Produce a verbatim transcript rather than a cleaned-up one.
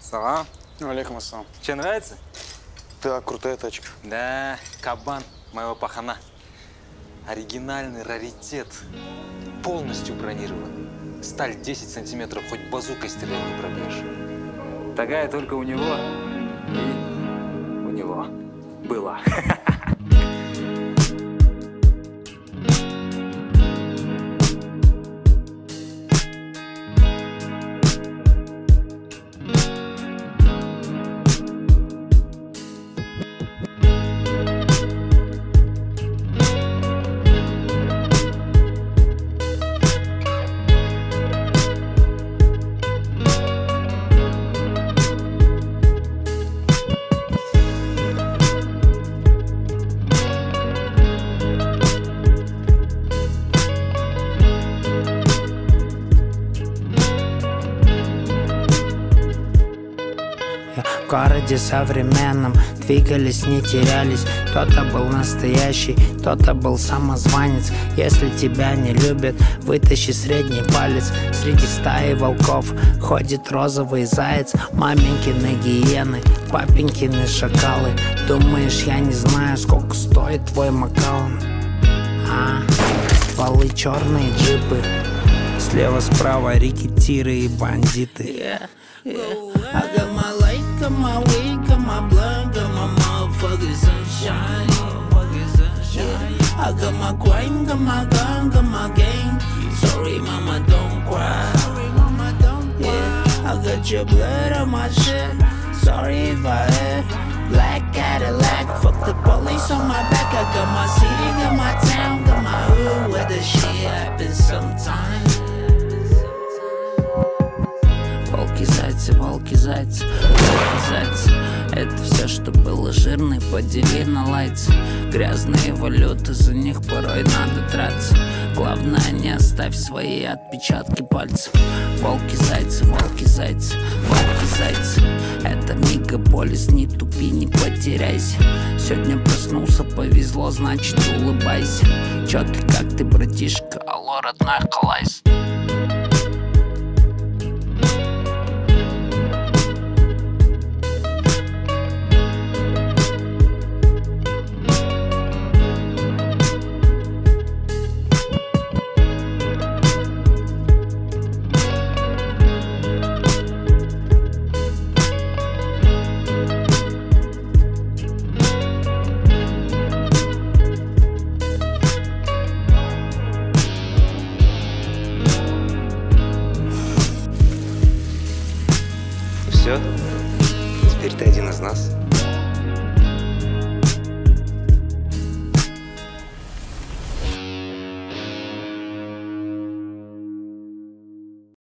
Салам. Алейкум ассалам. Че, нравится? Да, крутая тачка. Да, кабан моего пахана. Оригинальный раритет. Полностью бронирован. Сталь десять сантиметров, хоть базукой стрелять не пробьешь. Такая только у него и у него была. В городе современном двигались, не терялись. Кто-то был настоящий, кто-то был самозванец. Если тебя не любят, вытащи средний палец. Среди стаи волков ходит розовый заяц. Маменькины гиены, папенькины шакалы. Думаешь, я не знаю, сколько стоит твой макаон? А, стволы черные джипы, слева справа рекетиры и бандиты. Yeah, yeah. I got my light, got my weed, got my blood, got my motherfucking sunshine. Yeah. I got my crime, got my gun, got my gang. Sorry mama, don't cry. Yeah. I got your blood on my shit. Sorry if I hit. Black Cadillac, fuck the police on my back. I got my city, got my town, got my hood, where the shit happens sometimes. Волки, зайцы, волки, зайцы, волки, зайцы. Это все, что было жирной, подели на лайцы. Грязные валюты, за них порой надо драться. Главное, не оставь свои отпечатки пальцев. Волки, зайцы, волки, зайцы, волки, зайцы. Это мегаполис, не тупи, не потеряйся. Сегодня проснулся, повезло, значит улыбайся. Чё ты, как ты, братишка? Алло, родной халайс. Все, теперь ты один из нас.